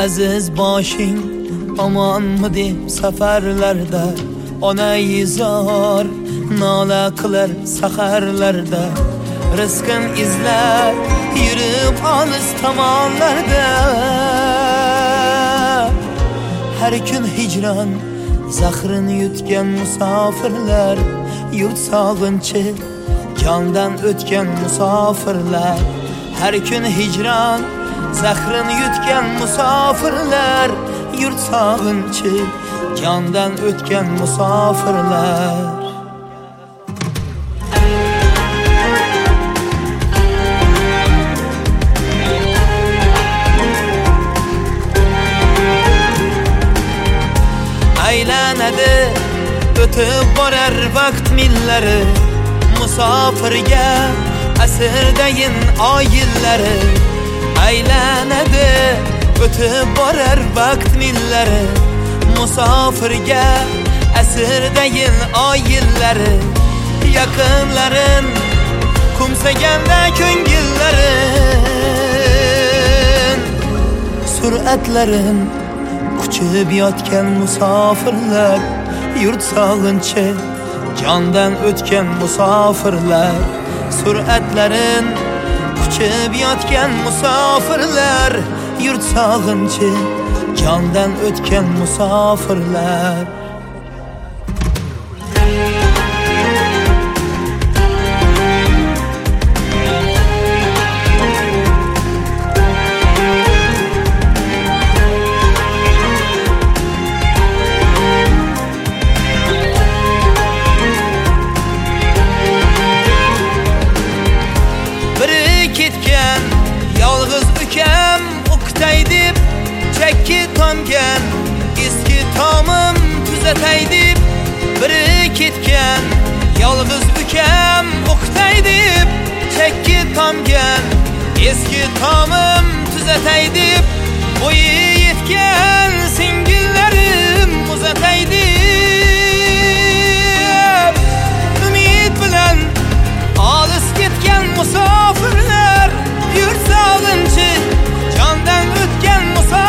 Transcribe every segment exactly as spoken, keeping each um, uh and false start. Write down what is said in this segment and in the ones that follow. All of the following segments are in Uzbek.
aziz boshing omonmi deb safarlarda, ona yizor nola qilar saharlarda, rizqin izlab yurib olis tomonlarda. Har kun hijron zahrini yutgan musofirlar, yurt sog'inchi jondan o'tgan musofirlar. Har kun hijron zahrini yutgan musofirlar, yurt sog'inchi jondan o'tgan musofirlar. Aylanadi o'tib borar vaqt millari, musofirga asrdayin oy yillari. Aylanadi o'tib borar vaqt millari, musofirga asrdayin oy yillari. Yaqinlarin kumsaganda ko'ngillarin, sur'atlarin quchib yotgan musofirlar, yurt sog'inchi jondan o'tgan musofirlar. Sur'atlarin quchib yotgan musofirlar, yurt sog'inchi jondan o'tgan musofirlar. Ketgan yolg'iz ukam o'qitay deb chakki tomgan, eski tomim tuzatay deb. Biri ketgan yolg'iz ukam o'qitay deb chakki tomgan, eski tomim tuzatay deb. Bo'yi yetgan singillarim uzatay deb. Umid bilan olis ketgan musofirlar, yurt sog'inchi jondan o'tgan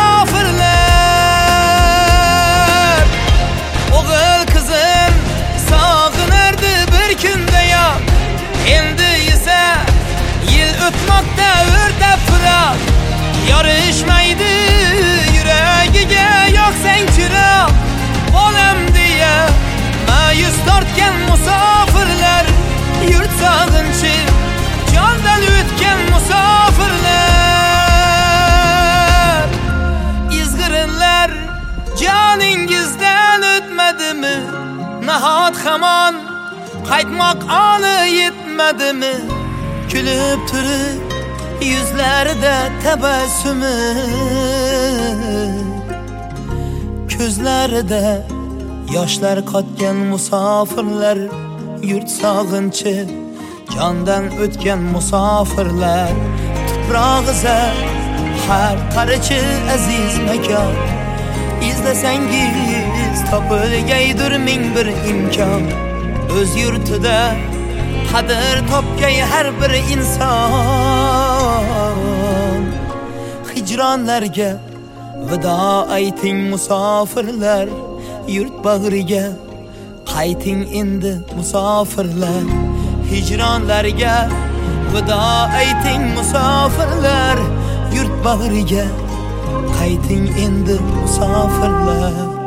musofirlar. O'g'il qizim sog'inardi bir kunda yo'q, endi esa yil o'tmoqda o'rtab firoq. Yorishmaydi yuragiga yoqsang chiroq, bolam deya ma'yus tortgan musofirlar, yurt sog'inchi jondan o'tgan musofirlar. Izg'irinlar joningizdan o'tmadimi? Nahot hamon qaytmoq oni yetmadimi? Kulib turib yuzlarida tabassumi, ko'zlarida yoshlar qotgan musofirlar, yurt sog'inchi jondan o'tgan musofirlar. Tuprog'iza har qarichi aziz makon, izlasangiz topilgaydir ming bir imkon. O'z yurtida qadr topgay har bir inson. Hijronlarga vido ayting musofirlar, yurt bag'riga qayting endi musofirlar. Hijronlarga vido ayting musofirlar, yurt bag'riga qayting endi musofirlar.